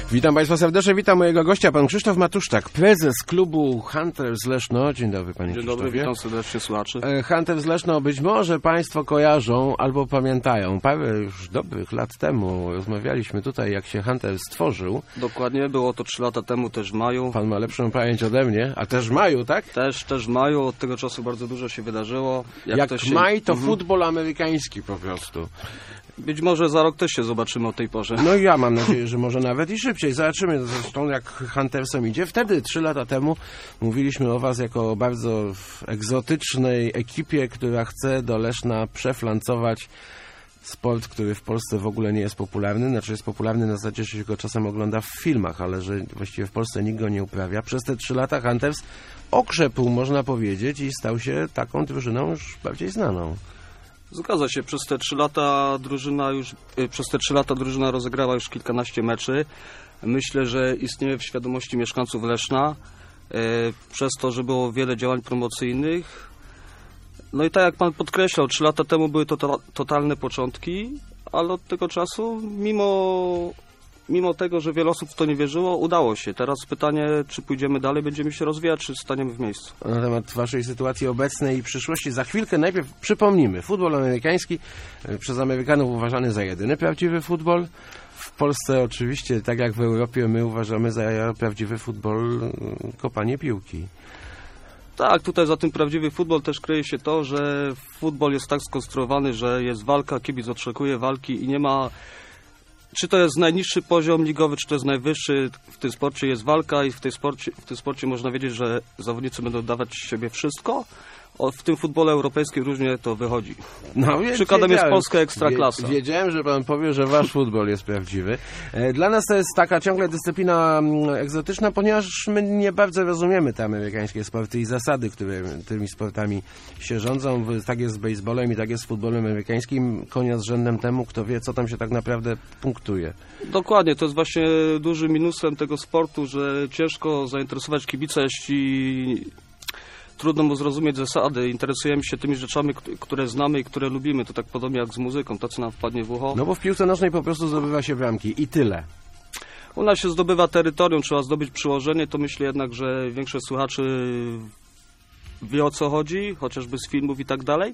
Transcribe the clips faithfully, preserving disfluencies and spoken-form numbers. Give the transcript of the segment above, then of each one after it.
Witam Państwa serdecznie, witam mojego gościa, pan Krzysztof Matuszczak, prezes klubu Hunters Leszno. Dzień dobry, panie Dzień Krzysztofie. dobry, witam serdecznie słuchaczy. Hunters Leszno być może Państwo kojarzą albo pamiętają. Parę już dobrych lat temu rozmawialiśmy tutaj, jak się Hunters stworzył. Dokładnie, było to trzy lata temu, też w maju. Pan ma lepszą pamięć ode mnie, a też w maju, tak? Też, też w maju, od tego czasu bardzo dużo się wydarzyło. Jak, jak się... maj, to mhm. futbol amerykański po prostu. Być może za rok też się zobaczymy o tej porze. No i ja mam nadzieję, że może nawet i szybciej. Zobaczymy zresztą, jak Huntersom idzie. Wtedy, trzy lata temu, mówiliśmy o was jako o bardzo egzotycznej ekipie, która chce do Leszna przeflancować sport, który w Polsce w ogóle nie jest popularny. Znaczy jest popularny na zasadzie, że się go czasem ogląda w filmach, ale że właściwie w Polsce nikt go nie uprawia. Przez te trzy lata Hunters okrzepł, można powiedzieć, i stał się taką drużyną już bardziej znaną. Zgadza się, przez te trzy lata drużyna już, przez te trzy lata drużyna rozegrała już kilkanaście meczy. Myślę, że istnieje w świadomości mieszkańców Leszna, e, przez to, że było wiele działań promocyjnych. No i tak jak pan podkreślał, trzy lata temu były to to, totalne początki, ale od tego czasu, mimo, mimo tego, że wiele osób w to nie wierzyło, udało się. Teraz pytanie, czy pójdziemy dalej, będziemy się rozwijać, czy staniemy w miejscu. Na temat waszej sytuacji obecnej i przyszłości za chwilkę. Najpierw przypomnimy, futbol amerykański przez Amerykanów uważany za jedyny prawdziwy futbol. W Polsce oczywiście, tak jak w Europie, my uważamy za prawdziwy futbol kopanie piłki. Tak, tutaj za tym prawdziwy futbol też kryje się to, że futbol jest tak skonstruowany, że jest walka, kibic oczekuje walki i nie ma... Czy to jest najniższy poziom ligowy, czy to jest najwyższy, w tym sporcie jest walka i w, tej sporcie, w tym sporcie można wiedzieć, że zawodnicy będą dawać z siebie wszystko. O, w tym futbole europejskim różnie to wychodzi. No, Przykładem jest Polska Ekstraklasa. Wiedziałem, że pan powie, że wasz futbol jest prawdziwy. Dla nas to jest taka ciągle dyscyplina egzotyczna, ponieważ my nie bardzo rozumiemy te amerykańskie sporty i zasady, które tymi sportami się rządzą. Tak jest z baseballem i tak jest z futbolem amerykańskim. Konia z rzędem temu, kto wie, co tam się tak naprawdę punktuje. Dokładnie, to jest właśnie dużym minusem tego sportu, że ciężko zainteresować kibica, jeśli... Trudno mu zrozumieć zasady, interesujemy się tymi rzeczami, które znamy i które lubimy. To tak podobnie jak z muzyką, to co nam wpadnie w ucho. No bo w piłce nożnej po prostu zdobywa się bramki i tyle. U nas się zdobywa terytorium, trzeba zdobyć przyłożenie, to myślę jednak, że większość słuchaczy wie, o co chodzi, chociażby z filmów i tak dalej.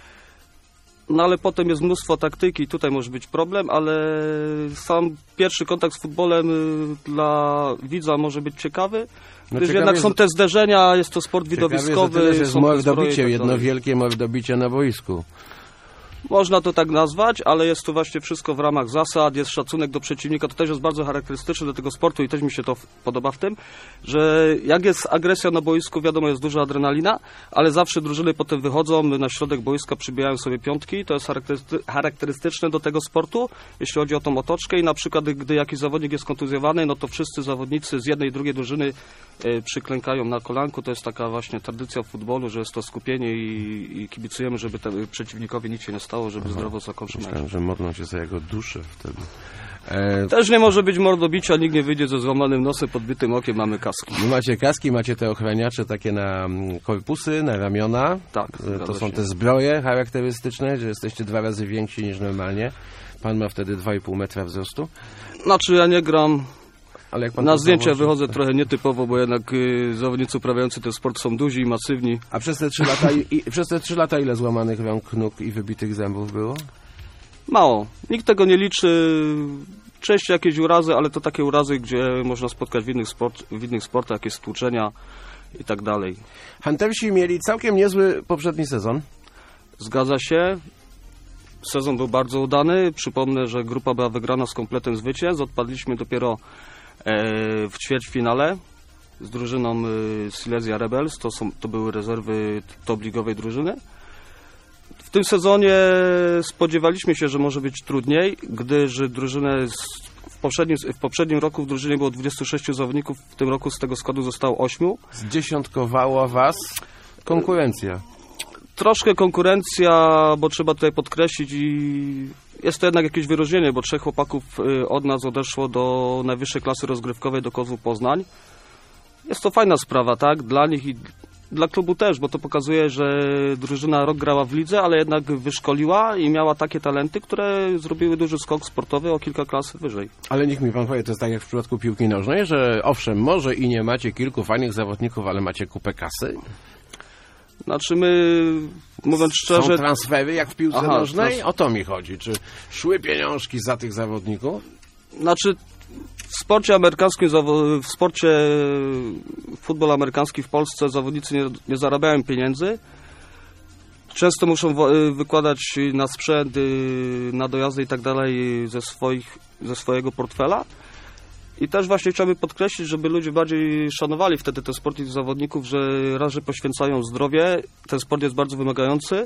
No ale potem jest mnóstwo taktyki, tutaj może być problem, ale sam pierwszy kontakt z futbolem dla widza może być ciekawy. No Gdyż jednak są te zderzenia, jest to sport widowiskowy. Ciekawie, że jest mordobicie, tak jedno wielkie mordobicie na boisku. Można to tak nazwać, ale jest to właśnie wszystko w ramach zasad, jest szacunek do przeciwnika. To też jest bardzo charakterystyczne do tego sportu i też mi się to podoba w tym, że jak jest agresja na boisku, wiadomo, jest duża adrenalina, ale zawsze drużyny potem wychodzą na środek boiska, przybijają sobie piątki. To jest charakterystyczne do tego sportu, jeśli chodzi o tą otoczkę i na przykład, gdy jakiś zawodnik jest kontuzjowany, no to wszyscy zawodnicy z jednej i drugiej drużyny e, przyklękają na kolanku. To jest taka właśnie tradycja w futbolu, że jest to skupienie i, i kibicujemy, żeby te, przeciwnikowi nic się nie stało. Żeby Aha. zdrowo zakończyć mecz. Że modlą się za jego duszę wtedy. E... Też nie może być mordobicia, nikt nie wyjdzie ze złamanym nosem, podbitym okiem, mamy kaski. Wy macie kaski, macie te ochraniacze takie na korpusy, na ramiona. Tak. To są się. Te zbroje charakterystyczne, że jesteście dwa razy więksi niż normalnie. Pan ma wtedy dwa i pół metra wzrostu. Znaczy ja nie gram... Ale jak pan na zdjęcia założy... wychodzę trochę nietypowo, bo jednak y, zawodnicy uprawiający ten sport są duzi i masywni. A przez te trzy lata, i, i, przez te trzy lata ile złamanych rąk, nóg i wybitych zębów było? Mało. Nikt tego nie liczy. Częściej jakieś urazy, ale to takie urazy, gdzie można spotkać w innych, sport, w innych sportach, jakieś stłuczenia i tak dalej. Huntersi mieli całkiem niezły poprzedni sezon. Zgadza się. Sezon był bardzo udany. Przypomnę, że grupa była wygrana z kompletem zwycięstw. Odpadliśmy dopiero w ćwierćfinale z drużyną Silesia Rebels, to, są, to były rezerwy top ligowej drużyny. W tym sezonie spodziewaliśmy się, że może być trudniej, gdyż drużynę w poprzednim, w poprzednim roku w drużynie było dwudziestu sześciu zawodników, w tym roku z tego składu zostało ośmiu. Zdziesiątkowała was konkurencja. Troszkę konkurencja, bo trzeba tutaj podkreślić i jest to jednak jakieś wyróżnienie, bo trzech chłopaków od nas odeszło do najwyższej klasy rozgrywkowej, do Kozłów Poznań. Jest to fajna sprawa, tak? Dla nich i dla klubu też, bo to pokazuje, że drużyna rok grała w lidze, ale jednak wyszkoliła i miała takie talenty, które zrobiły duży skok sportowy o kilka klas wyżej. Ale niech mi pan powie, to jest tak jak w przypadku piłki nożnej, że owszem, może i nie macie kilku fajnych zawodników, ale macie kupę kasy? Znaczy my, mówiąc szczerze... Są transfery jak w piłce Aha, nożnej? trans... O to mi chodzi. Czy szły pieniążki za tych zawodników? Znaczy w sporcie amerykańskim, w sporcie futbol amerykański w Polsce zawodnicy nie, nie zarabiają pieniędzy. Często muszą wykładać na sprzęt, na dojazdy i tak dalej ze swoich, ze swojego portfela. I też właśnie chciałbym podkreślić, żeby ludzie bardziej szanowali wtedy ten sport i zawodników, że raz, że poświęcają zdrowie, ten sport jest bardzo wymagający,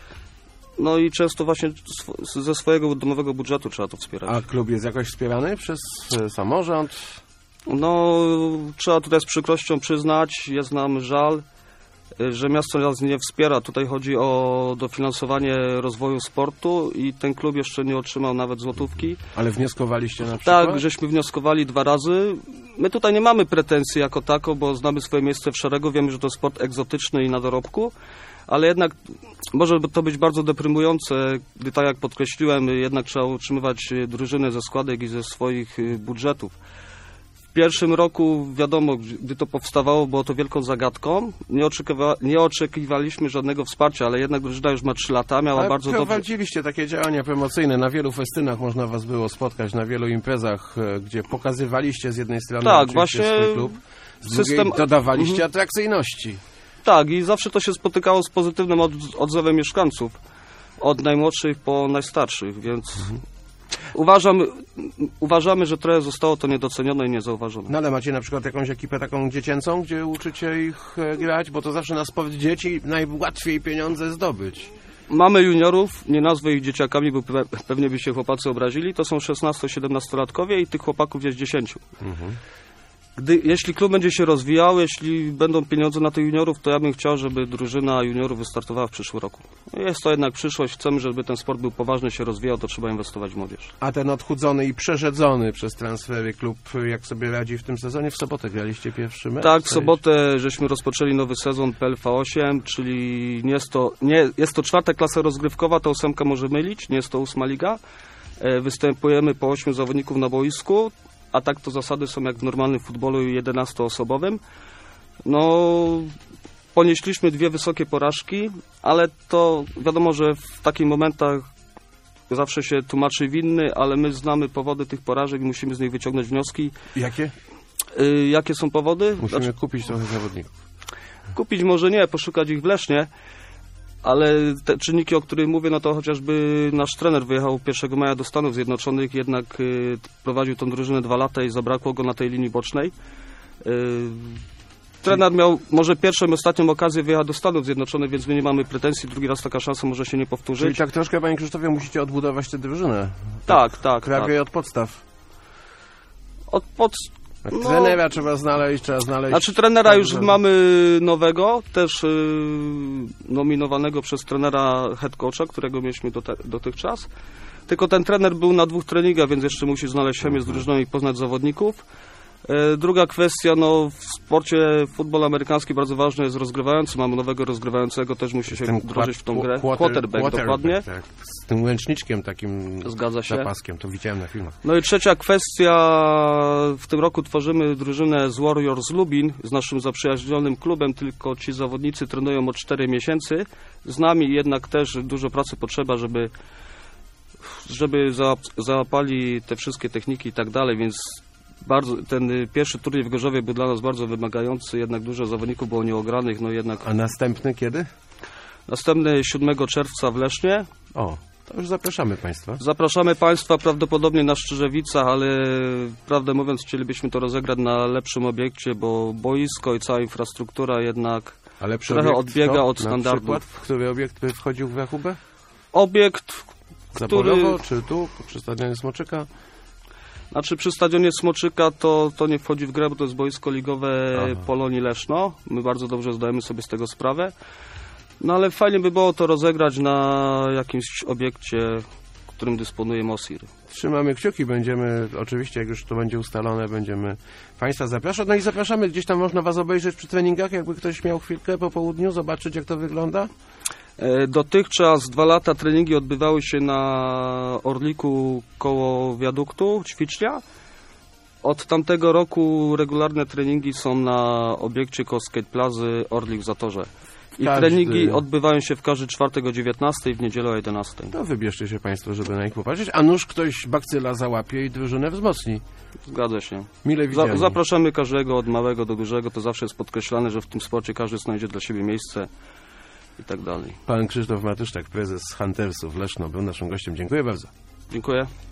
no i często właśnie ze swojego domowego budżetu trzeba to wspierać. A klub jest jakoś wspierany przez samorząd? No, trzeba tutaj z przykrością przyznać, jest nam żal, że miasto nas nie wspiera. Tutaj chodzi o dofinansowanie rozwoju sportu i ten klub jeszcze nie otrzymał nawet złotówki. Ale wnioskowaliście na przykład? Tak, żeśmy wnioskowali dwa razy. My tutaj nie mamy pretensji jako tako, bo znamy swoje miejsce w szeregu, wiemy, że to sport egzotyczny i na dorobku, ale jednak może to być bardzo deprymujące, gdy tak jak podkreśliłem, jednak trzeba utrzymywać drużyny ze składek i ze swoich budżetów. W pierwszym roku, wiadomo, gdy to powstawało, było to wielką zagadką. Nie, oczekiwa, nie oczekiwaliśmy żadnego wsparcia, ale jednak drużyna już ma trzy lata, miała ale bardzo dobrze... prowadziliście takie działania promocyjne. Na wielu festynach można was było spotkać, na wielu imprezach, gdzie pokazywaliście z jednej strony tak, właśnie swój klub, z system... drugiej dodawaliście mhm. atrakcyjności. Tak, i zawsze to się spotykało z pozytywnym od, odzewem mieszkańców. Od najmłodszych po najstarszych, więc... Mhm. Uważam, uważamy, że trochę zostało to niedocenione i niezauważone. No ale macie na przykład jakąś ekipę taką dziecięcą, gdzie uczycie ich grać? Bo to zawsze na sport dzieci najłatwiej pieniądze zdobyć. Mamy juniorów, nie nazwę ich dzieciakami, bo pewnie by się chłopacy obrazili. To są szesnasto-siedemnastolatkowie i tych chłopaków jest dziesięciu. Mhm. Gdy, jeśli klub będzie się rozwijał, jeśli będą pieniądze na tych juniorów, to ja bym chciał, żeby drużyna juniorów wystartowała w przyszłym roku. Jest to jednak przyszłość, chcemy, żeby ten sport był poważny, się rozwijał, to trzeba inwestować w młodzież. A ten odchudzony i przerzedzony przez transfery klub, jak sobie radzi w tym sezonie? W sobotę graliście pierwszy mecz? Tak, w sobotę żeśmy rozpoczęli nowy sezon P L V osiem, czyli nie jest to, nie, jest to czwarta klasa rozgrywkowa, ta ósemka może mylić, nie jest to ósma liga. Występujemy po ośmiu zawodników na boisku. A tak to zasady są jak w normalnym futbolu jedenastoosobowym. No, ponieśliśmy dwie wysokie porażki, ale to wiadomo, że w takich momentach zawsze się tłumaczy winny, ale my znamy powody tych porażek i musimy z nich wyciągnąć wnioski. Jakie? Y, jakie są powody? Musimy znaczy, kupić trochę zawodników. Kupić może nie, poszukać ich w Lesznie. Ale te czynniki, o których mówię, no to chociażby nasz trener wyjechał pierwszego maja do Stanów Zjednoczonych, jednak y, prowadził tą drużynę dwa lata i zabrakło go na tej linii bocznej. Y, trener miał może pierwszą i ostatnią okazję wyjechać do Stanów Zjednoczonych, więc my nie mamy pretensji, drugi raz taka szansa może się nie powtórzyć. Czyli tak troszkę, panie Krzysztofie, musicie odbudować tę drużynę. Tak, tak. tak prawie tak. od podstaw. Od pod... No, trenera trzeba znaleźć, trzeba znaleźć... Znaczy trenera już mamy nowego, też yy, nominowanego przez trenera head coacha, którego mieliśmy do te, dotychczas. Tylko ten trener był na dwóch treningach, więc jeszcze musi znaleźć chemię z drużyną i poznać zawodników. Yy, druga kwestia, no w sporcie futbol amerykański bardzo ważny jest rozgrywający. Mamy nowego rozgrywającego, też musi się wdrożyć w tą grę. Quarter, quarterback, quarterback, dokładnie. Tak, z tym łączniczkiem takim Zgadza się. zapaskiem, to widziałem na filmach. No i trzecia kwestia, w tym roku tworzymy drużynę z Warriors Lubin, z naszym zaprzyjaźnionym klubem, tylko ci zawodnicy trenują od czterech miesięcy. Z nami jednak też dużo pracy potrzeba, żeby, żeby załapali te wszystkie techniki i tak dalej, więc bardzo, ten pierwszy turniej w Gorzowie był dla nas bardzo wymagający, jednak dużo zawodników było nieogranych, no jednak... A następny kiedy? Następny siódmego czerwca w Lesznie. O, to już zapraszamy Państwa. Zapraszamy Państwa prawdopodobnie na Szczyrzewicach, ale prawdę mówiąc chcielibyśmy to rozegrać na lepszym obiekcie, bo boisko i cała infrastruktura jednak ale trochę odbiega to, od standardów. Na przykład, w który obiekt by wchodził w rachubę? Obiekt, Zaporowo, który... czy tu, przy stadionie Smoczyka? Znaczy przy stadionie Smoczyka to, to nie wchodzi w grę, bo to jest boisko ligowe Aha. Polonii Leszno. My bardzo dobrze zdajemy sobie z tego sprawę. No ale fajnie by było to rozegrać na jakimś obiekcie, którym dysponuje Mosir. Trzymamy kciuki, będziemy, oczywiście jak już to będzie ustalone, będziemy Państwa zapraszać. No i zapraszamy, gdzieś tam można Was obejrzeć przy treningach, jakby ktoś miał chwilkę po południu, zobaczyć jak to wygląda. E, Dotychczas dwa lata treningi odbywały się na Orliku koło wiaduktu Ćwicznia. Od tamtego roku regularne treningi są na obiekcie koło Skate Plazy Orlik w Zatorze. I Każdy- treningi odbywają się w każdy czwartek o dziewiętnastej, w niedzielę o jedenastej. To wybierzcie się Państwo, żeby na nich popatrzeć, a nuż ktoś bakcyla załapie i drużynę wzmocni. Zgadza się. Mile widziani. Za, zapraszamy każdego od małego do dużego. To zawsze jest podkreślane, że w tym sporcie każdy znajdzie dla siebie miejsce i tak dalej. Pan Krzysztof Matyszczak, prezes Huntersów Leszno, był naszym gościem. Dziękuję bardzo. Dziękuję.